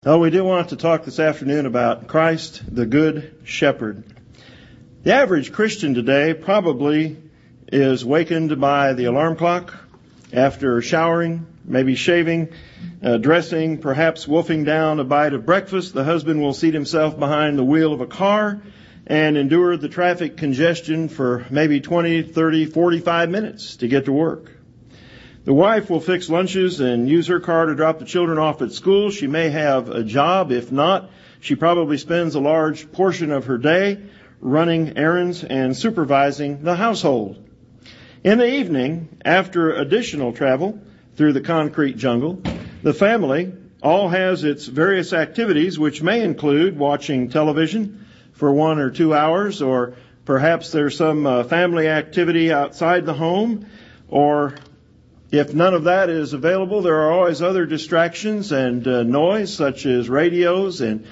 We do want to talk this afternoon about Christ, the Good Shepherd. The average Christian today probably is wakened by the alarm clock after showering, maybe shaving, dressing, perhaps wolfing down a bite of breakfast. The husband will seat himself behind the wheel of a car and endure the traffic congestion for maybe 20, 30, 45 minutes to get to work. The wife will fix lunches and use her car to drop the children off at school. She may have a job. If not, she probably spends a large portion of her day running errands and supervising the household. In the evening, after additional travel through the concrete jungle, the family all has its various activities, which may include watching television for 1 or 2 hours, or perhaps there's some family activity outside the home, or if none of that is available, there are always other distractions and noise, such as radios and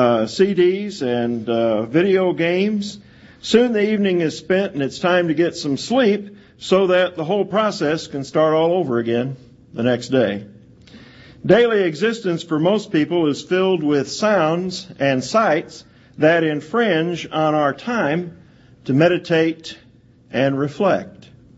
CDs and video games. Soon the evening is spent and it's time to get some sleep so that the whole process can start all over again the next day. Daily existence for most people is filled with sounds and sights that infringe on our time to meditate and reflect.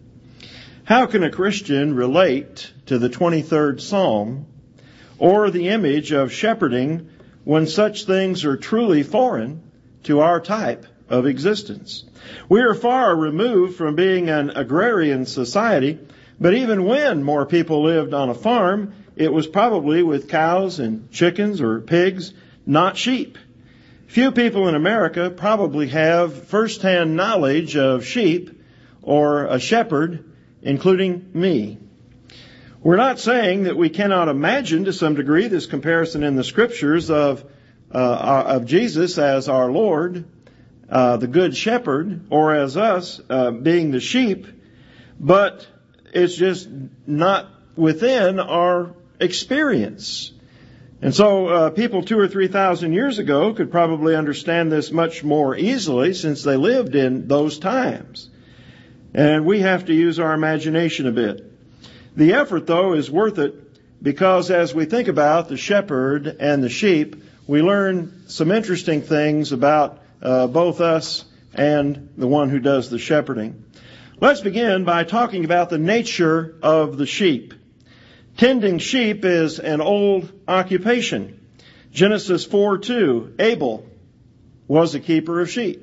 How can a Christian relate to the 23rd Psalm or the image of shepherding when such things are truly foreign to our type of existence? We are far removed from being an agrarian society, but even when more people lived on a farm, it was probably with cows and chickens or pigs, not sheep. Few people in America probably have first-hand knowledge of sheep or a shepherd, including me. We're not saying that we cannot imagine to some degree this comparison in the Scriptures of Jesus as our Lord, the Good Shepherd, or as us being the sheep, but it's just not within our experience. And so people 2,000 or 3,000 years ago could probably understand this much more easily since they lived in those times. And we have to use our imagination a bit. The effort, though, is worth it because as we think about the shepherd and the sheep, we learn some interesting things about both us and the one who does the shepherding. Let's begin by talking about the nature of the sheep. Tending sheep is an old occupation. Genesis 4:2, Abel was a keeper of sheep.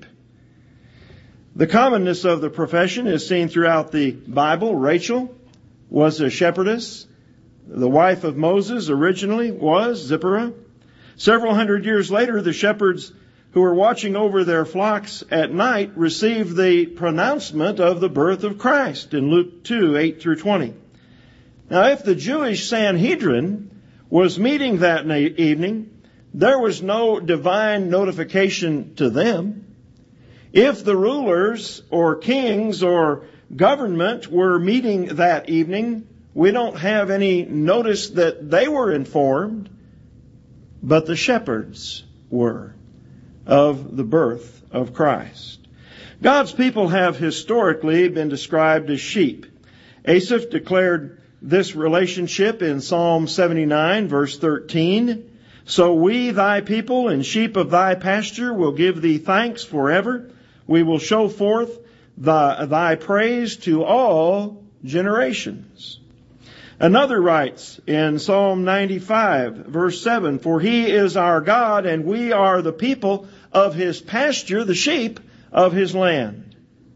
The commonness of the profession is seen throughout the Bible. Rachel was a shepherdess. The wife of Moses originally was Zipporah. Several hundred years later, the shepherds who were watching over their flocks at night received the pronouncement of the birth of Christ in Luke 2:8-20. Now, if the Jewish Sanhedrin was meeting that evening, there was no divine notification to them. If the rulers or kings or government were meeting that evening, we don't have any notice that they were informed, but the shepherds were of the birth of Christ. God's people have historically been described as sheep. Asaph declared this relationship in Psalm 79, verse 13. So we, thy people and sheep of thy pasture, will give thee thanks forever. We will show forth thy praise to all generations. Another writes in Psalm 95, verse 7, For he is our God, and we are the people of his pasture, the sheep of his land.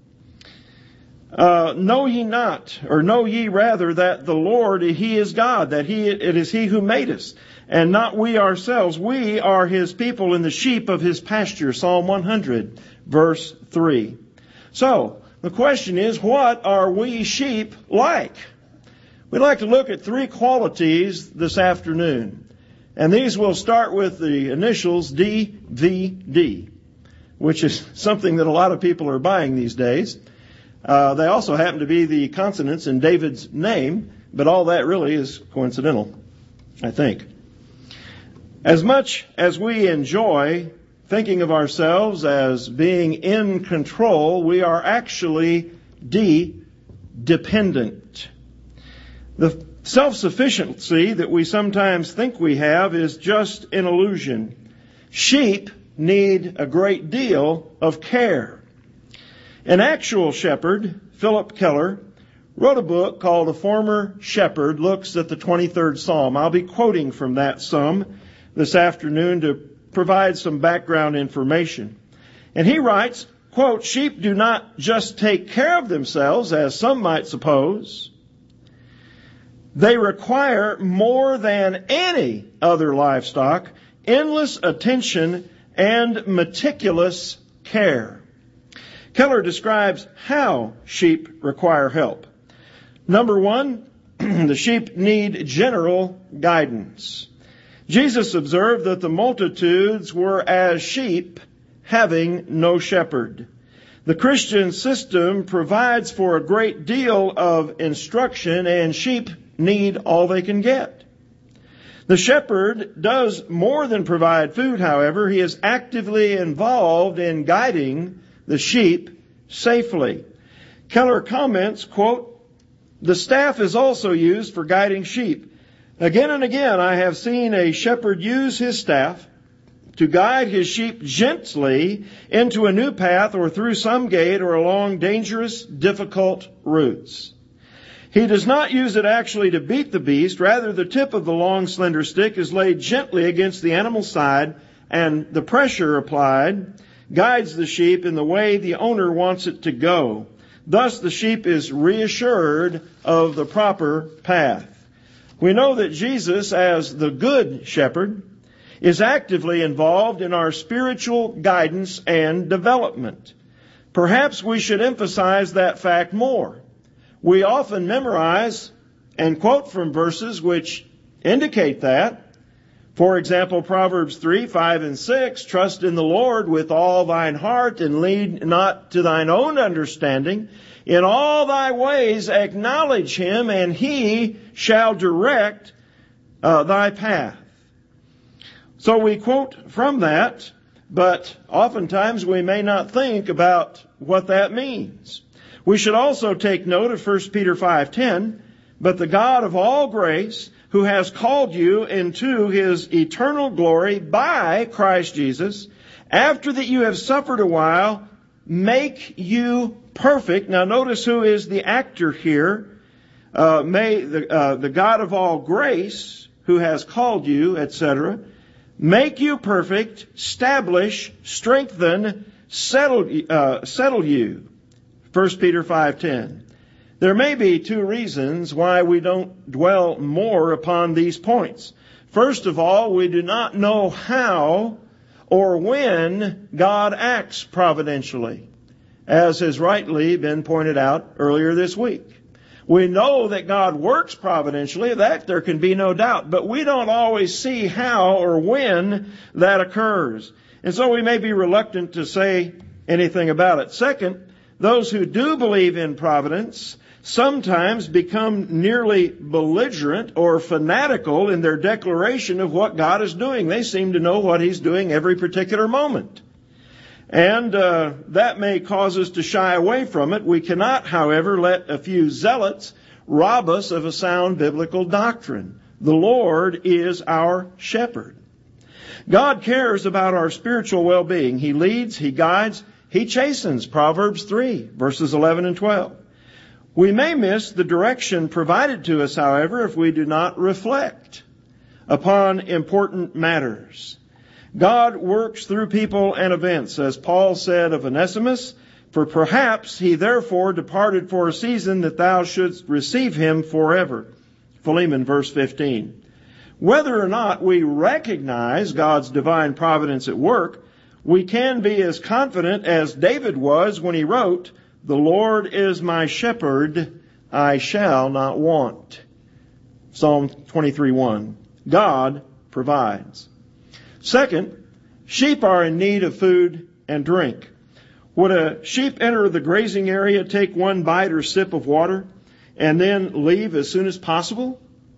Know ye not, or know ye rather, that the Lord, he is God, that it is he who made us, and not we ourselves. We are his people and the sheep of his pasture. Psalm 100, verse 3. So, the question is, what are we sheep like? We'd like to look at 3 qualities this afternoon. And these will start with the initials DVD, which is something that a lot of people are buying these days. They also happen to be the consonants in David's name, but all that really is coincidental, I think. As much as we enjoy thinking of ourselves as being in control, we are actually dependent. The Self-sufficiency that we sometimes think we have is just an illusion. Sheep need a great deal of care. An actual shepherd, Philip Keller, wrote a book called A Former Shepherd Looks at the 23rd Psalm. I'll be quoting from that psalm this afternoon to provide some background information. And he writes, quote, "Sheep do not just take care of themselves, as some might suppose. They require more than any other livestock, endless attention and meticulous care." Keller describes how sheep require help. Number one, the sheep need general guidance. Jesus observed that the multitudes were as sheep having no shepherd. The Christian system provides for a great deal of instruction, and sheep need all they can get. The shepherd does more than provide food, however. He is actively involved in guiding the sheep safely. Keller comments, quote, "The staff is also used for guiding sheep. Again and again I have seen a shepherd use his staff to guide his sheep gently into a new path or through some gate or along dangerous, difficult routes. He does not use it actually to beat the beast. Rather, the tip of the long, slender stick is laid gently against the animal's side, and the pressure applied guides the sheep in the way the owner wants it to go. Thus, the sheep is reassured of the proper path." We know that Jesus, as the good shepherd, is actively involved in our spiritual guidance and development. Perhaps we should emphasize that fact more. We often memorize and quote from verses which indicate that. For example, Proverbs 3, 5, and 6, "Trust in the Lord with all thine heart, and lean not to thine own understanding. In all thy ways acknowledge him, and he shall direct thy path." So we quote from that, but oftentimes we may not think about what that means. We should also take note of 1 Peter 5:10, "But the God of all grace, who has called you into his eternal glory by Christ Jesus, after that you have suffered a while, make you perfect." Now notice who is the actor here. May the God of all grace, who has called you, etc., make you perfect, establish, strengthen, settle you. 1 Peter 5:10. There may be two reasons why we don't dwell more upon these points. First of all, we do not know how or when God acts providentially, as has rightly been pointed out earlier this week. We know that God works providentially, that there can be no doubt, but we don't always see how or when that occurs. And so we may be reluctant to say anything about it. Second, those who do believe in providence sometimes become nearly belligerent or fanatical in their declaration of what God is doing. They seem to know what he's doing every particular moment. And that may cause us to shy away from it. We cannot, however, let a few zealots rob us of a sound biblical doctrine. The Lord is our shepherd. God cares about our spiritual well-being. He leads, he guides, he chastens. Proverbs 3, verses 11 and 12. We may miss the direction provided to us, however, if we do not reflect upon important matters. God works through people and events, as Paul said of Onesimus, "For perhaps he therefore departed for a season that thou shouldst receive him forever." Philemon, verse 15. Whether or not we recognize God's divine providence at work, we can be as confident as David was when he wrote, "The Lord is my shepherd, I shall not want." Psalm 23:1. God provides. Second, sheep are in need of food and drink. Would a sheep enter the grazing area, take one bite or sip of water, and then leave as soon as possible?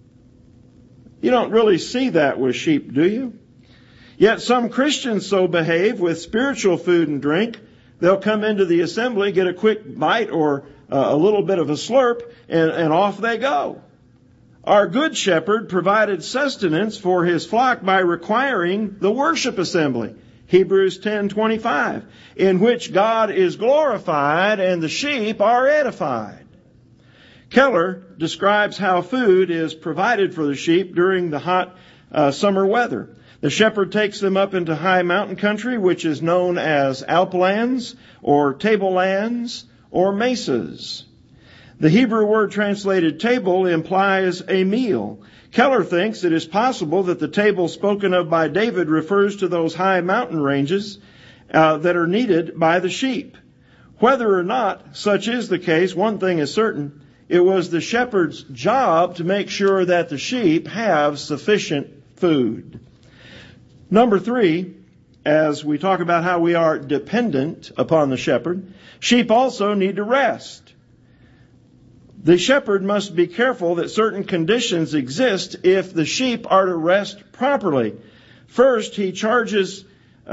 You don't really see that with sheep, do you? Yet some Christians so behave with spiritual food and drink. They'll come into the assembly, get a quick bite or a little bit of a slurp, and off they go. Our good shepherd provided sustenance for his flock by requiring the worship assembly, Hebrews 10:25, in which God is glorified and the sheep are edified. Keller describes how food is provided for the sheep during the hot summer weather. The shepherd takes them up into high mountain country, which is known as alplands or tablelands or mesas. The Hebrew word translated table implies a meal. Keller thinks it is possible that the table spoken of by David refers to those high mountain ranges that are needed by the sheep. Whether or not such is the case, one thing is certain. It was the shepherd's job to make sure that the sheep have sufficient food. Number 3, as we talk about how we are dependent upon the shepherd, sheep also need to rest. The shepherd must be careful that certain conditions exist if the sheep are to rest properly. First, his charges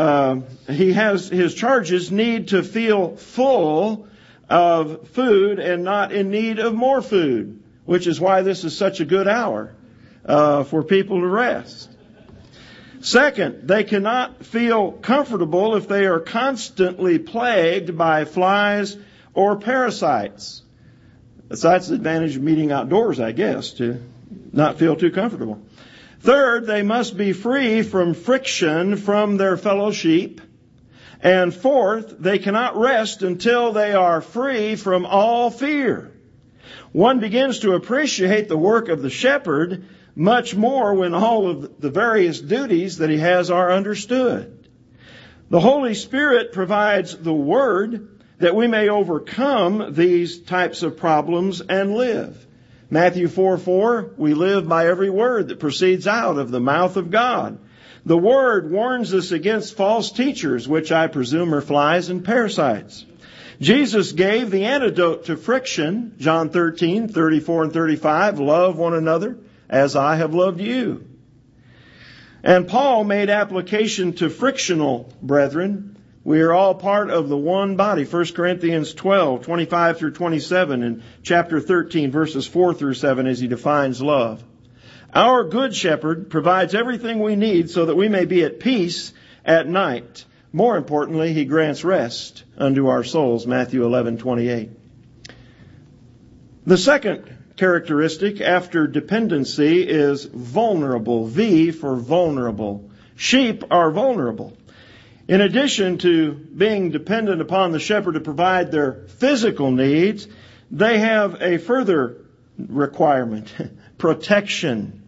need to feel full of food and not in need of more food, which is why this is such a good hour for people to rest. Second, they cannot feel comfortable if they are constantly plagued by flies or parasites. That's the advantage of meeting outdoors, I guess, to not feel too comfortable. Third, they must be free from friction from their fellow sheep. And fourth, they cannot rest until they are free from all fear. One begins to appreciate the work of the shepherd much more when all of the various duties that he has are understood. The Holy Spirit provides the Word that we may overcome these types of problems and live. Matthew 4:4, we live by every word that proceeds out of the mouth of God. The Word warns us against false teachers, which I presume are flies and parasites. Jesus gave the antidote to friction, John 13:34 and 35, love one another as I have loved you. And Paul made application to frictional brethren. We are all part of the one body. 1 Corinthians 12:25 through 27 and chapter 13 verses 4 through 7 as he defines love. Our good shepherd provides everything we need so that we may be at peace at night. More importantly, he grants rest unto our souls. Matthew 11:28. The second characteristic after dependency is vulnerable. V for vulnerable. Sheep are vulnerable. In addition to being dependent upon the shepherd to provide their physical needs, they have a further requirement, protection.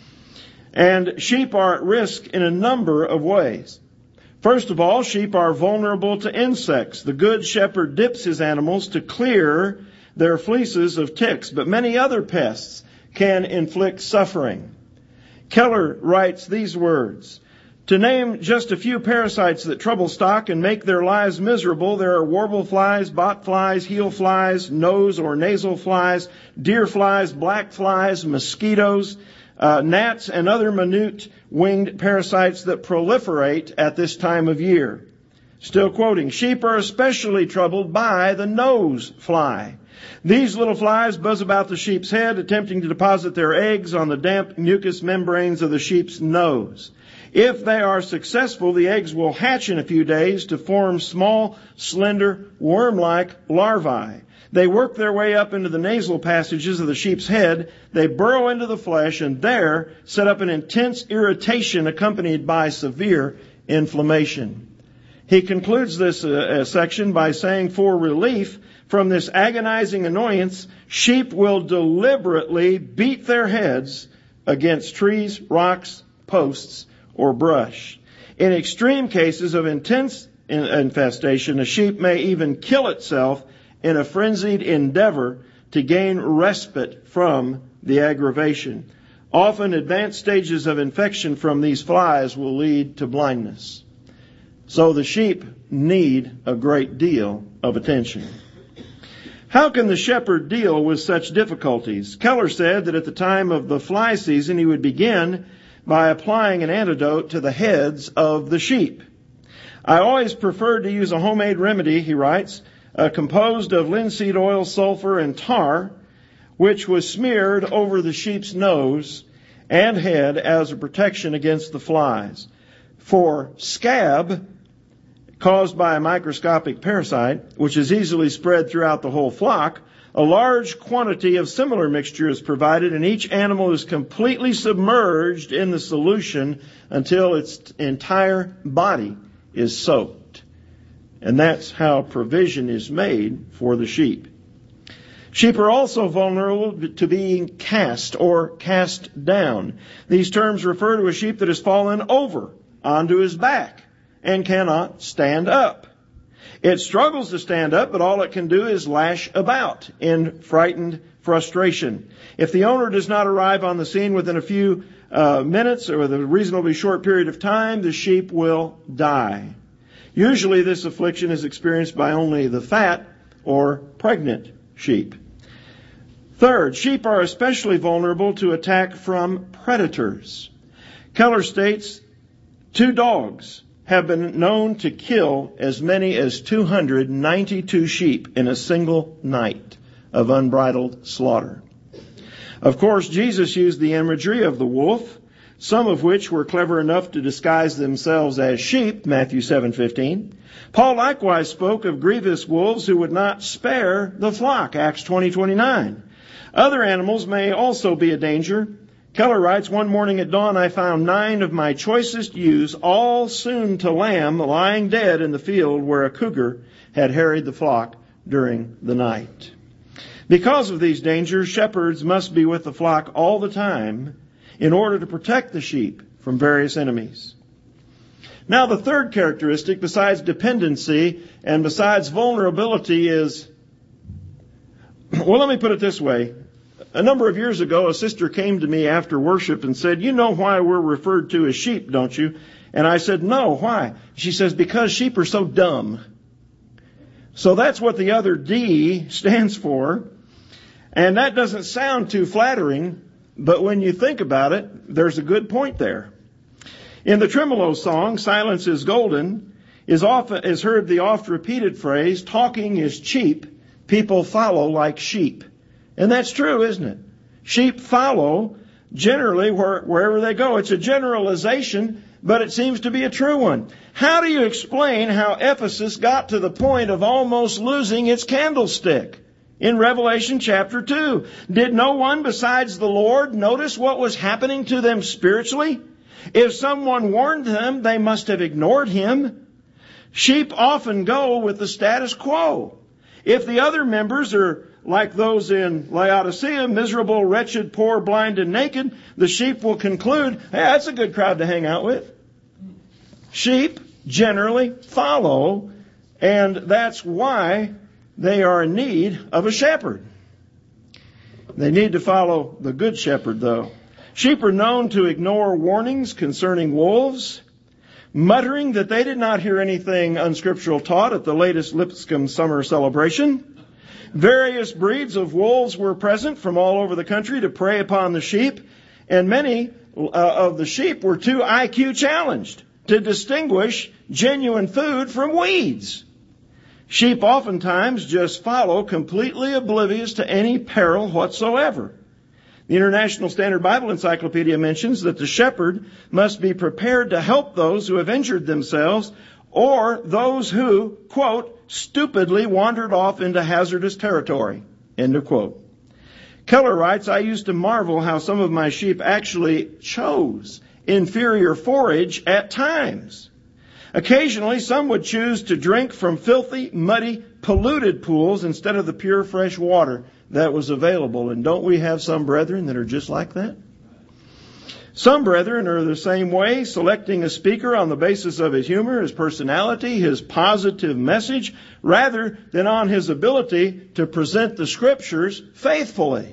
And sheep are at risk in a number of ways. First of all, sheep are vulnerable to insects. The good shepherd dips his animals to clear their fleeces of ticks, but many other pests can inflict suffering. Keller writes these words, to name just a few parasites that trouble stock and make their lives miserable, there are warble flies, bot flies, heel flies, nose or nasal flies, deer flies, black flies, mosquitoes, gnats, and other minute winged parasites that proliferate at this time of year. Still quoting, sheep are especially troubled by the nose fly. These little flies buzz about the sheep's head, attempting to deposit their eggs on the damp mucous membranes of the sheep's nose. If they are successful, the eggs will hatch in a few days to form small, slender, worm-like larvae. They work their way up into the nasal passages of the sheep's head. They burrow into the flesh and there set up an intense irritation accompanied by severe inflammation. He concludes this section by saying, for relief from this agonizing annoyance, sheep will deliberately beat their heads against trees, rocks, posts, or brush. In extreme cases of intense infestation, a sheep may even kill itself in a frenzied endeavor to gain respite from the aggravation. Often advanced stages of infection from these flies will lead to blindness. So the sheep need a great deal of attention. How can the shepherd deal with such difficulties? Keller said that at the time of the fly season, he would begin by applying an antidote to the heads of the sheep. I always preferred to use a homemade remedy, he writes, composed of linseed oil, sulfur, and tar. which was smeared over the sheep's nose and head as a protection against the flies. For scab, caused by a microscopic parasite, which is easily spread throughout the whole flock, a large quantity of similar mixture is provided, and each animal is completely submerged in the solution until its entire body is soaked. And that's how provision is made for the sheep. Sheep are also vulnerable to being cast or cast down. These terms refer to a sheep that has fallen over onto his back and cannot stand up. It struggles to stand up, but all it can do is lash about in frightened frustration. If the owner does not arrive on the scene within a few minutes or with a reasonably short period of time, the sheep will die. Usually this affliction is experienced by only the fat or pregnant sheep. Third, sheep are especially vulnerable to attack from predators. Keller states 2 dogs have been known to kill as many as 292 sheep in a single night of unbridled slaughter. Of course, Jesus used the imagery of the wolf, some of which were clever enough to disguise themselves as sheep, Matthew 7:15. Paul likewise spoke of grievous wolves who would not spare the flock, Acts 20:29. Other animals may also be a danger. Keller writes, "One morning at dawn I found 9 of my choicest ewes, all soon to lamb, lying dead in the field where a cougar had harried the flock during the night." Because of these dangers, shepherds must be with the flock all the time in order to protect the sheep from various enemies. Now, the third characteristic, besides dependency and besides vulnerability, is, well, let me put it this way. A number of years ago, a sister came to me after worship and said, "You know why we're referred to as sheep, don't you?" And I said, "No, why?" She says, "Because sheep are so dumb." So that's what the other D stands for. And that doesn't sound too flattering, but when you think about it, there's a good point there. In the Tremolo song, "Silence is Golden," is heard the oft-repeated phrase, "Talking is cheap, people follow like sheep." And that's true, isn't it? Sheep follow generally wherever they go. It's a generalization, but it seems to be a true one. How do you explain how Ephesus got to the point of almost losing its candlestick? In Revelation chapter 2, did no one besides the Lord notice what was happening to them spiritually? If someone warned them, they must have ignored him. Sheep often go with the status quo. If the other members are like those in Laodicea, miserable, wretched, poor, blind, and naked, the sheep will conclude, "Hey, that's a good crowd to hang out with." Sheep generally follow, and that's why they are in need of a shepherd. They need to follow the good shepherd, though. Sheep are known to ignore warnings concerning wolves, muttering that they did not hear anything unscriptural taught at the latest Lipscomb summer celebration. Various breeds of wolves were present from all over the country to prey upon the sheep, and many of the sheep were too IQ challenged to distinguish genuine food from weeds. Sheep oftentimes just follow, completely oblivious to any peril whatsoever. The International Standard Bible Encyclopedia mentions that the shepherd must be prepared to help those who have injured themselves or those who, quote, stupidly wandered off into hazardous territory, end of quote. Keller writes, "I used to marvel how some of my sheep actually chose inferior forage at times. Occasionally, some would choose to drink from filthy, muddy, polluted pools instead of the pure, fresh water that was available." And don't we have some brethren that are just like that? Some brethren are the same way, selecting a speaker on the basis of his humor, his personality, his positive message, rather than on his ability to present the Scriptures faithfully.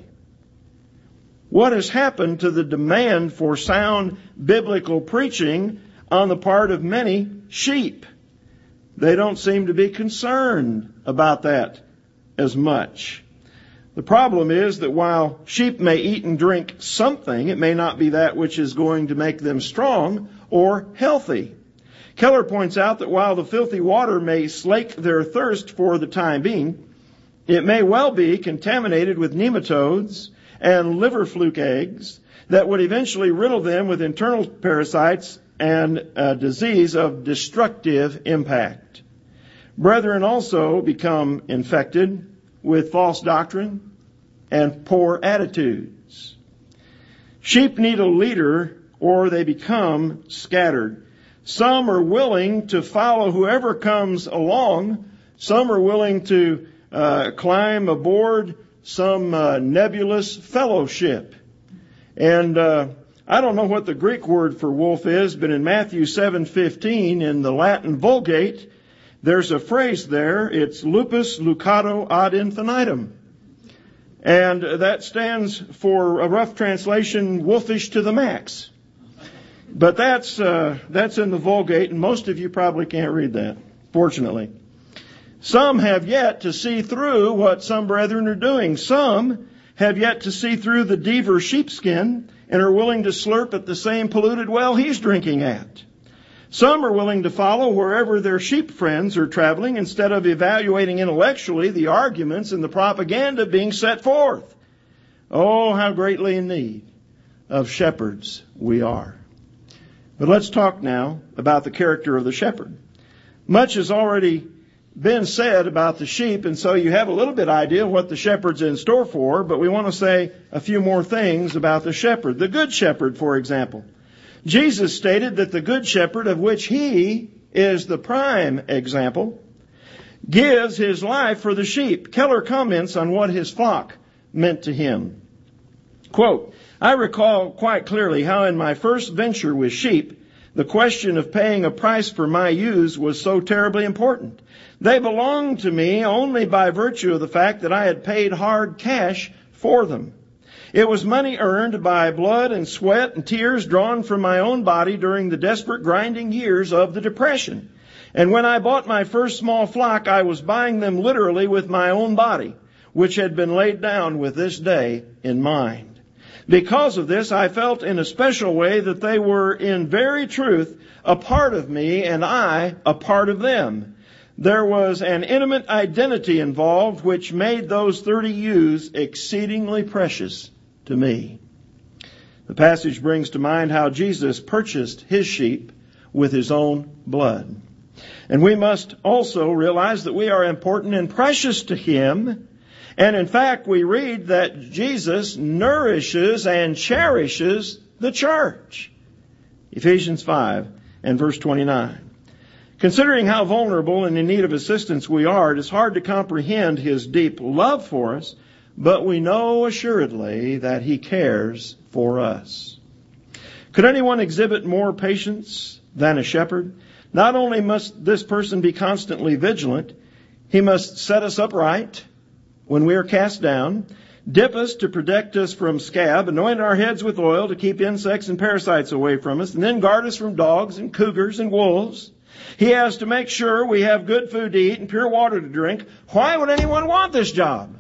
What has happened to the demand for sound biblical preaching on the part of many sheep? They don't seem to be concerned about that as much. The problem is that while sheep may eat and drink something, it may not be that which is going to make them strong or healthy. Keller points out that while the filthy water may slake their thirst for the time being, It may well be contaminated with nematodes and liver fluke eggs that would eventually riddle them with internal parasites and a disease of destructive impact. Brethren also become infected with false doctrine and poor attitudes. Sheep need a leader or they become scattered. Some are willing to follow whoever comes along. Some are willing to climb aboard some nebulous fellowship. And I don't know what the Greek word for wolf is, but in Matthew 7:15 in the Latin Vulgate, there's a phrase there. It's lupus lucado ad infinitum. And that stands for a rough translation, wolfish to the max. But that's in the Vulgate, and most of you probably can't read that, fortunately. Some have yet to see through what some brethren are doing. Some have yet to see through the Deaver sheepskin and are willing to slurp at the same polluted well he's drinking at. Some are willing to follow wherever their sheep friends are traveling instead of evaluating intellectually the arguments and the propaganda being set forth. Oh, how greatly in need of shepherds we are. But let's talk now about the character of the shepherd. Much has already been said about the sheep, and so you have a little bit idea what the shepherd's in store for, but we want to say a few more things about the shepherd. The good shepherd, for example. Jesus stated that the good shepherd, of which he is the prime example, gives his life for the sheep. Keller comments on what his flock meant to him. Quote, I recall quite clearly how in my first venture with sheep, the question of paying a price for my ewes was so terribly important. They belonged to me only by virtue of the fact that I had paid hard cash for them. It was money earned by blood and sweat and tears drawn from my own body during the desperate grinding years of the Depression. And when I bought my first small flock, I was buying them literally with my own body, which had been laid down with this day in mind. Because of this, I felt in a special way that they were in very truth a part of me and I a part of them. There was an intimate identity involved which made those 30 ewes exceedingly precious to me. The passage brings to mind how Jesus purchased his sheep with his own blood. And we must also realize that we are important and precious to him. And in fact, we read that Jesus nourishes and cherishes the church. Ephesians 5 and verse 29. Considering how vulnerable and in need of assistance we are, it is hard to comprehend his deep love for us, but we know assuredly that he cares for us. Could anyone exhibit more patience than a shepherd? Not only must this person be constantly vigilant, he must set us upright when we are cast down, dip us to protect us from scab, anoint our heads with oil to keep insects and parasites away from us, and then guard us from dogs and cougars and wolves. He has to make sure we have good food to eat and pure water to drink. Why would anyone want this job?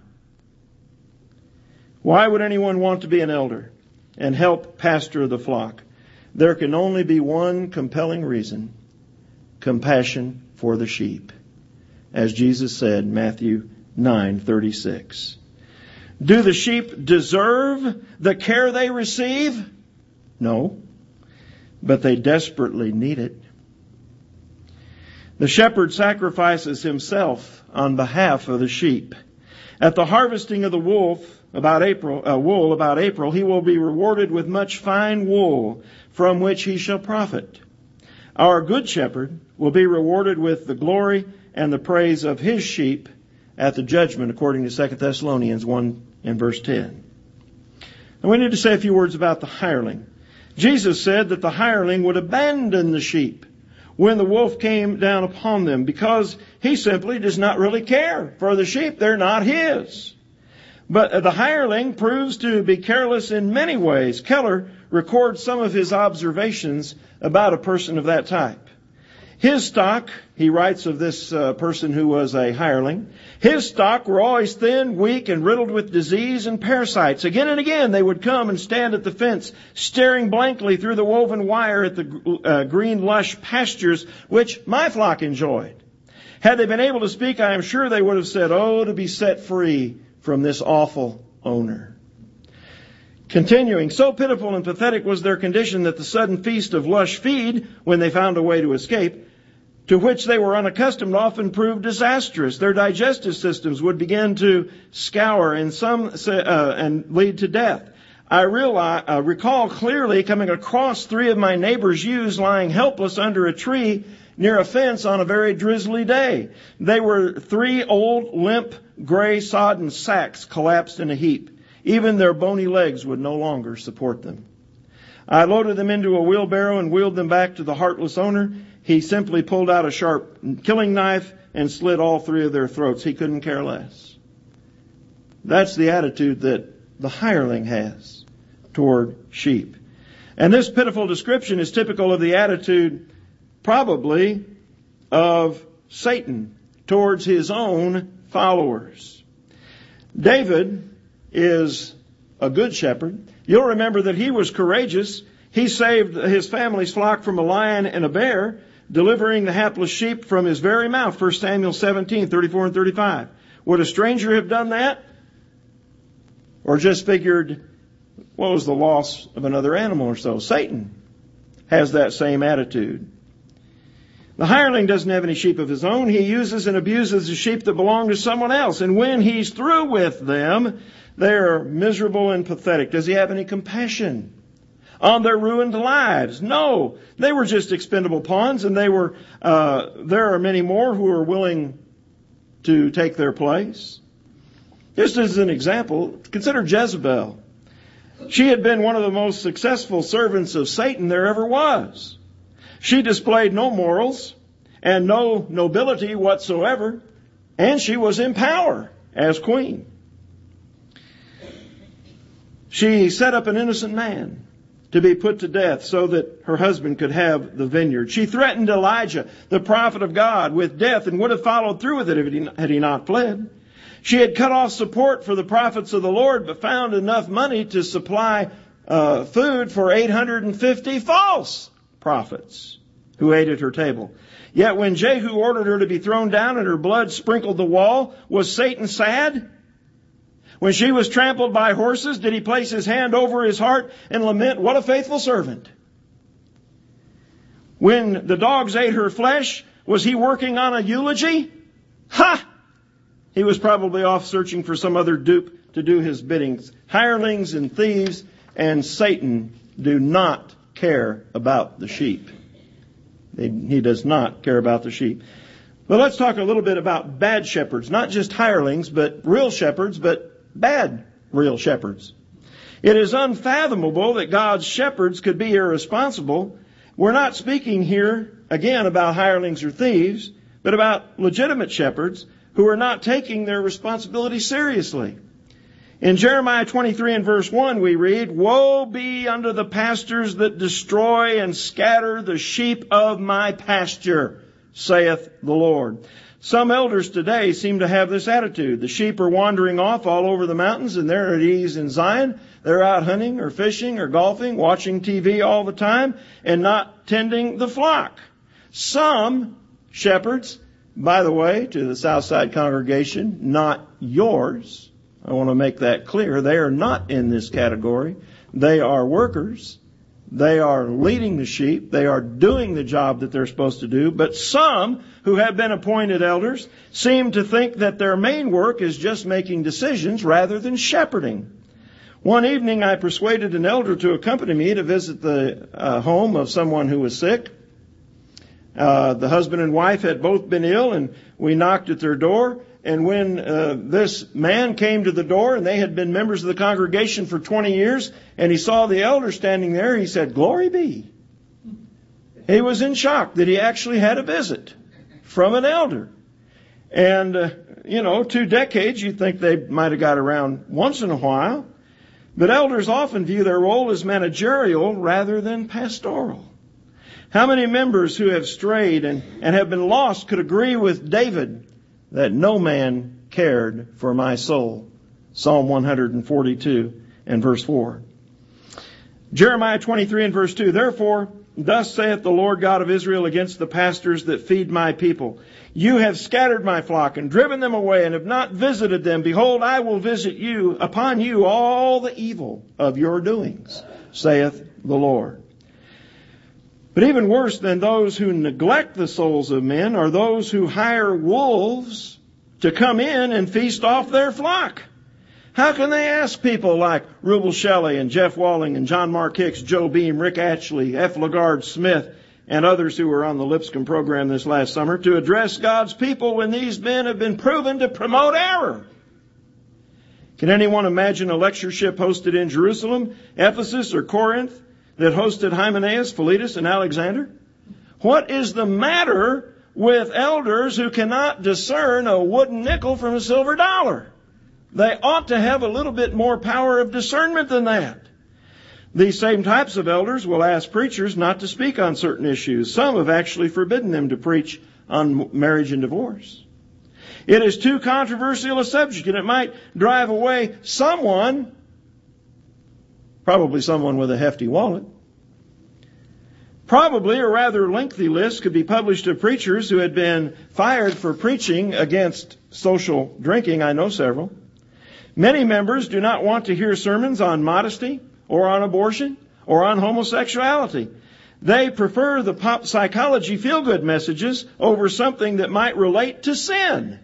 Why would anyone want to be an elder and help pastor the flock? There can only be one compelling reason: compassion for the sheep. As Jesus said, Matthew 9:36. Do the sheep deserve the care they receive? No, but they desperately need it. The shepherd sacrifices himself on behalf of the sheep. At the harvesting of the wool about April, he will be rewarded with much fine wool from which he shall profit. Our good shepherd will be rewarded with the glory and the praise of his sheep at the judgment, according to 2 Thessalonians 1 and verse 10. And we need to say a few words about the hireling. Jesus said that the hireling would abandon the sheep when the wolf came down upon them because he simply does not really care for the sheep. They're not his. But the hireling proves to be careless in many ways. Keller records some of his observations about a person of that type. His stock, he writes of this person who was a hireling, his stock were always thin, weak, and riddled with disease and parasites. Again and again they would come and stand at the fence, staring blankly through the woven wire at the green, lush pastures which my flock enjoyed. Had they been able to speak, I am sure they would have said, "Oh, to be set free from this awful owner." Continuing, so pitiful and pathetic was their condition that the sudden feast of lush feed, when they found a way to escape, to which they were unaccustomed, often proved disastrous. Their digestive systems would begin to scour and lead to death. I recall clearly coming across 3 of my neighbors' ewes lying helpless under a tree near a fence on a very drizzly day. They were 3 old, limp, gray, sodden sacks collapsed in a heap. Even their bony legs would no longer support them. I loaded them into a wheelbarrow and wheeled them back to the heartless owner. He simply pulled out a sharp killing knife and slit all 3 of their throats. He couldn't care less. That's the attitude that the hireling has toward sheep. And this pitiful description is typical of the attitude, probably, of Satan towards his own followers. David is a good shepherd. You'll remember that he was courageous. He saved his family's flock from a lion and a bear, delivering the hapless sheep from his very mouth. 1 Samuel 17:34 and 35. Would a stranger have done that? Or just figured, what was the loss of another animal or so? Satan has that same attitude. The hireling doesn't have any sheep of his own. He uses and abuses the sheep that belong to someone else. And when he's through with them, they're miserable and pathetic. Does he have any compassion on their ruined lives? No. They were just expendable pawns, and there are many more who are willing to take their place. Just as an example, consider Jezebel. She had been one of the most successful servants of Satan there ever was. She displayed no morals and no nobility whatsoever, and she was in power as queen. She set up an innocent man to be put to death so that her husband could have the vineyard. She threatened Elijah, the prophet of God, with death and would have followed through with it had he not fled. She had cut off support for the prophets of the Lord, but found enough money to supply food for 850 false prophets who ate at her table. Yet when Jehu ordered her to be thrown down and her blood sprinkled the wall, was Satan sad? When she was trampled by horses, did he place his hand over his heart and lament, "What a faithful servant"? When the dogs ate her flesh, was he working on a eulogy? Ha! He was probably off searching for some other dupe to do his biddings. Hirelings and thieves and Satan do not care about the sheep. He does not care about the sheep. But let's talk a little bit about bad shepherds. Not just hirelings, but real shepherds, but bad real shepherds. It is unfathomable that God's shepherds could be irresponsible. We're not speaking here, again, about hirelings or thieves, but about legitimate shepherds who are not taking their responsibility seriously. In Jeremiah 23 and verse 1 we read, "Woe be unto the pastors that destroy and scatter the sheep of my pasture, saith the Lord." Some elders today seem to have this attitude. The sheep are wandering off all over the mountains and they're at ease in Zion. They're out hunting or fishing or golfing, watching TV all the time, and not tending the flock. Some shepherds, by the way, to the Southside congregation, not yours. I want to make that clear. They are not in this category. They are workers. They are leading the sheep. They are doing the job that they're supposed to do. But some who have been appointed elders seem to think that their main work is just making decisions rather than shepherding. One evening I persuaded an elder to accompany me to visit the home of someone who was sick. The husband and wife had both been ill, and we knocked at their door. And when this man came to the door, and they had been members of the congregation for 20 years, and he saw the elder standing there, he said, "Glory be." He was in shock that he actually had a visit from an elder. And, 2 decades, you'd think they might have got around once in a while. But elders often view their role as managerial rather than pastoral. How many members who have strayed and have been lost could agree with David that no man cared for my soul? Psalm 142 and verse 4. Jeremiah 23 and verse 2. Therefore, Thus saith the Lord God of Israel against the pastors that feed my people. You have scattered my flock and driven them away and have not visited them. Behold, I will visit you upon you all the evil of your doings, saith the Lord. But even worse than those who neglect the souls of men are those who hire wolves to come in and feast off their flock. How can they ask people like Rubel Shelley and Jeff Walling and John Mark Hicks, Joe Beam, Rick Ashley, F. LaGard Smith, and others who were on the Lipscomb program this last summer to address God's people when these men have been proven to promote error? Can anyone imagine a lectureship hosted in Jerusalem, Ephesus, or Corinth that hosted Hymenaeus, Philetus, and Alexander? What is the matter with elders who cannot discern a wooden nickel from a silver dollar? They ought to have a little bit more power of discernment than that. These same types of elders will ask preachers not to speak on certain issues. Some have actually forbidden them to preach on marriage and divorce. It is too controversial a subject, and it might drive away someone, probably someone with a hefty wallet. Probably a rather lengthy list could be published of preachers who had been fired for preaching against social drinking. I know several. Many members do not want to hear sermons on modesty or on abortion or on homosexuality. They prefer the pop psychology feel-good messages over something that might relate to sin.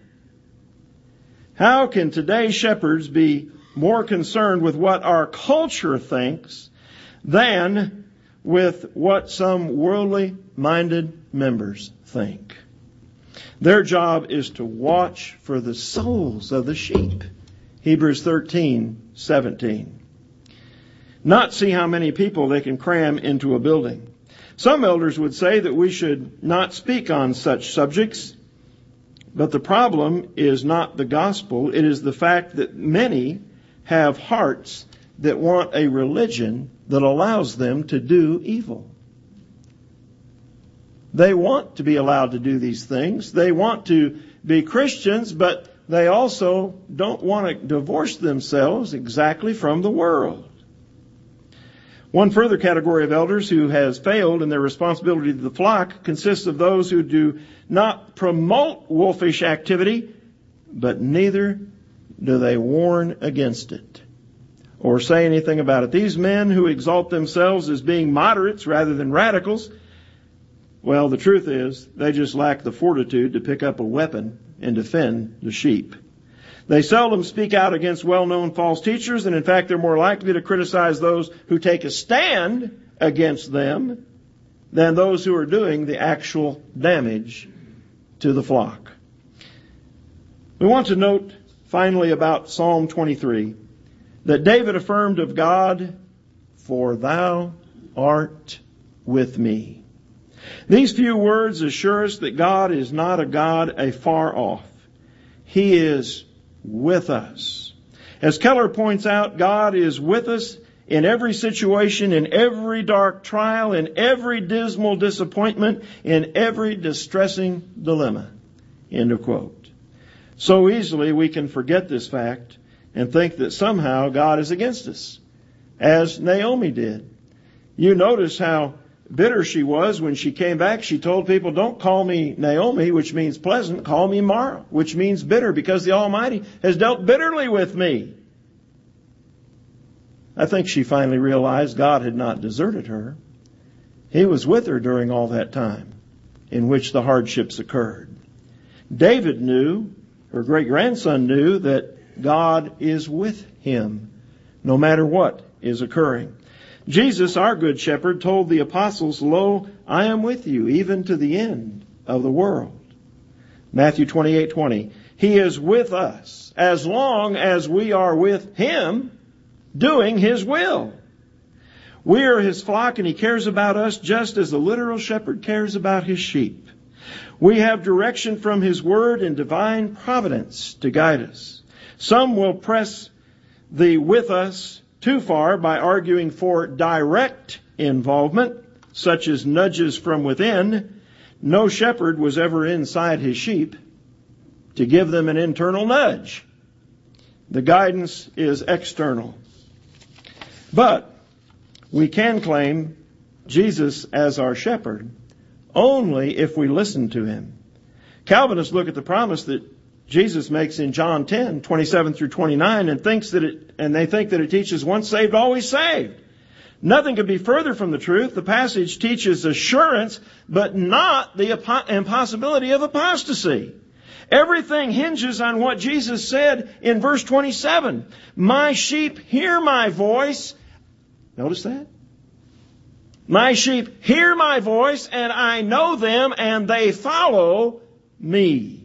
How can today's shepherds be more concerned with what our culture thinks than with what some worldly-minded members think? Their job is to watch for the souls of the sheep. Hebrews 13:17. Not see how many people they can cram into a building. Some elders would say that we should not speak on such subjects, but the problem is not the gospel. It is the fact that many have hearts that want a religion that allows them to do evil. They want to be allowed to do these things. They want to be Christians, but they also don't want to divorce themselves exactly from the world. One further category of elders who has failed in their responsibility to the flock consists of those who do not promote wolfish activity, but neither do they warn against it or say anything about it. These men who exalt themselves as being moderates rather than radicals, well, the truth is they just lack the fortitude to pick up a weapon and defend the sheep. They seldom speak out against well-known false teachers, and in fact, they're more likely to criticize those who take a stand against them than those who are doing the actual damage to the flock. We want to note finally about Psalm 23 that David affirmed of God, "For thou art with me." These few words assure us that God is not a God afar off. He is with us. As Keller points out, God is with us in every situation, in every dark trial, in every dismal disappointment, in every distressing dilemma. End of quote. So easily we can forget this fact and think that somehow God is against us, as Naomi did. You notice how bitter she was when she came back. She told people, "Don't call me Naomi," which means pleasant. "Call me Mara," which means bitter, because the Almighty has dealt bitterly with me. I think she finally realized God had not deserted her. He was with her during all that time in which the hardships occurred. David knew, her great-grandson knew, that God is with him no matter what is occurring. Jesus, our good shepherd, told the apostles, "Lo, I am with you even to the end of the world." Matthew 28:20. He is with us as long as we are with him doing his will. We are his flock, and he cares about us just as the literal shepherd cares about his sheep. We have direction from his word and divine providence to guide us. Some will press the "with us" too far by arguing for direct involvement, such as nudges from within. No shepherd was ever inside his sheep to give them an internal nudge. The guidance is external. But we can claim Jesus as our shepherd only if we listen to him. Calvinists look at the promise that Jesus makes in John 10:27 through 29 and they think that it teaches once saved, always saved. Nothing could be further from the truth. The passage teaches assurance, but not the impossibility of apostasy. Everything hinges on what Jesus said in verse 27. My sheep hear my voice. Notice that? My sheep hear my voice, and I know them, and they follow me.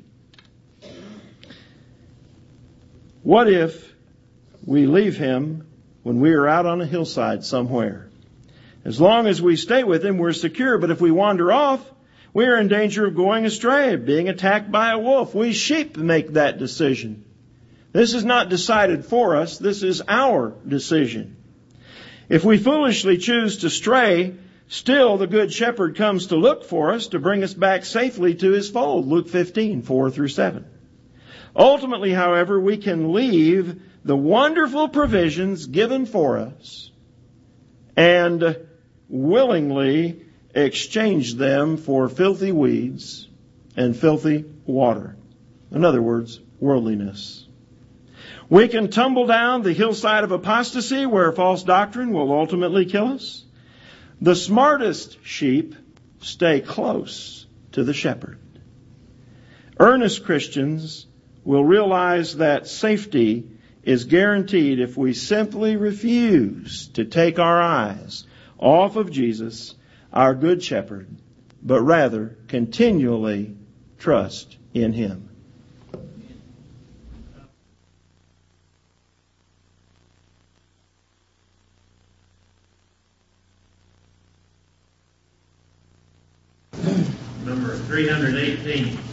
What if we leave him when we are out on a hillside somewhere? As long as we stay with him, we're secure. But if we wander off, we are in danger of going astray, being attacked by a wolf. We sheep make that decision. This is not decided for us. This is our decision. If we foolishly choose to stray, still the Good Shepherd comes to look for us, to bring us back safely to his fold. Luke 15:4 through 7. Ultimately, however, we can leave the wonderful provisions given for us and willingly exchange them for filthy weeds and filthy water. In other words, worldliness. We can tumble down the hillside of apostasy where false doctrine will ultimately kill us. The smartest sheep stay close to the shepherd. Earnest Christians will realize that safety is guaranteed if we simply refuse to take our eyes off of Jesus, our Good Shepherd, but rather continually trust in him. Number 318.